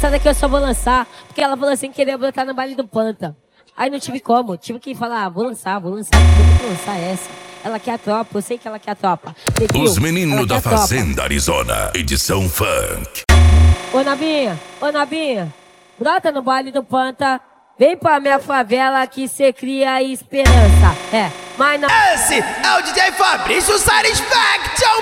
essa daqui eu só vou lançar, porque ela falou assim que queria botar no baile do Panta. Aí não tive como, tive que falar, vou lançar, vou lançar essa. Ela quer a tropa, eu sei que ela quer a tropa. Neguinho, Os meninos da Fazenda Arizona, edição funk. Ô Nabinha, brota no baile do Panta. Vem pra minha favela que cê cria esperança. É, mas não. Esse é o DJ Fabrício Satisfaction.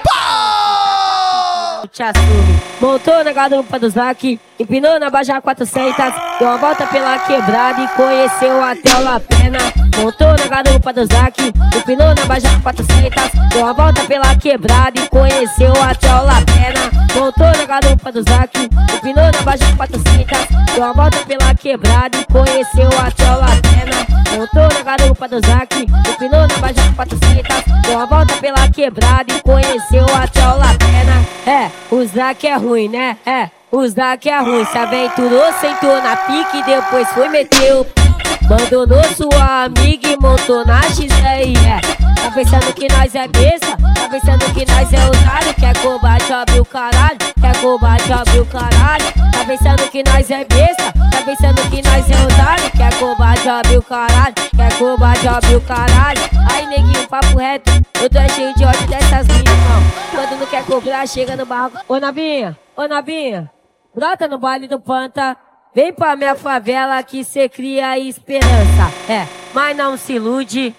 Te assume. Montou na garupa do Zac, empinou na Baja 400, deu uma volta pela quebrada e conheceu até o La Pena. Montou na garupa do Zac, empinou na Baja 400, deu uma volta pela quebrada e conheceu até o La Pena. Montou na garupa do Zac, empinou na Baja 400, deu uma volta pela quebrada e conheceu até o La Pena. Montou na garupa do Zac, empinou na Baja 400, deu uma volta pela quebrada e conheceu até o La Pena. É, o Zac é ruim, né? É, o Zac é ruim. Se aventurou, sentou na pique, depois foi meteu. Abandonou sua amiga e montou na XR. Tá pensando que nós é besta? Tá pensando que nós é otário? Quer combate, abre o caralho. Quer combate, abre o caralho. Tá pensando que nós é besta? Tá pensando que nós é otário? Quer combate, abre o caralho. Quer combate, abre o caralho. Aí neguinho, papo reto, eu tô cheio de ódio dessas minas, irmão. Quando não quer cobrar, chega no barco. Ô Nabinha, brota no baile do Panta. Vem pra minha favela que cê cria esperança. É, mas não se ilude,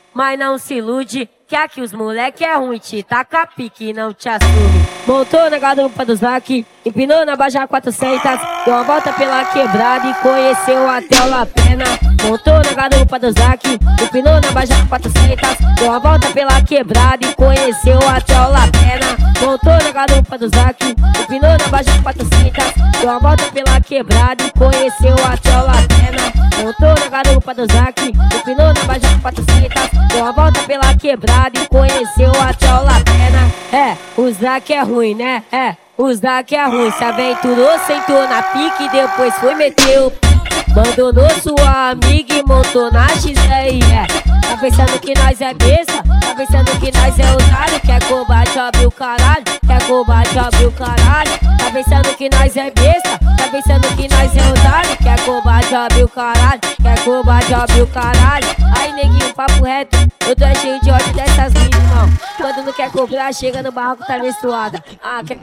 que aqui os moleque é ruim, te taca pique e não te assume. Montou na garupa do Zac, empinou na Baja 400, deu uma volta pela quebrada e conheceu até o La Pena. Montou na garupa do Zac, empinou na Baja 400, deu uma volta pela quebrada e conheceu até o La Pena. Montou na garupa do Zac, empinou na Baja 400, deu uma volta pela quebrada e conheceu até o La Pena. Montou na garupa do Zac, empinou na Baja 400, deu uma volta pela quebrada e conheceu até o La Pena. É, o Zac é ruim, né? É, o Zac é ruim. Se aventurou, sentou na pique, depois foi meteu. Abandonou sua amiga e montou na XR. Tá pensando que nós é besta? Tá pensando que nós é otário? Quer combate, abre o caralho. Quer combate, abre o caralho. Tá pensando que nós é besta? Tá pensando que nós é otário? Quer combate, abre o caralho. Quer combate, abre o caralho. Aí neguinho, papo reto, eu tô cheio de ódio dessas minas, irmão. Quando não quer cobrar, chega no barraco, tá menstruada. Ah, quer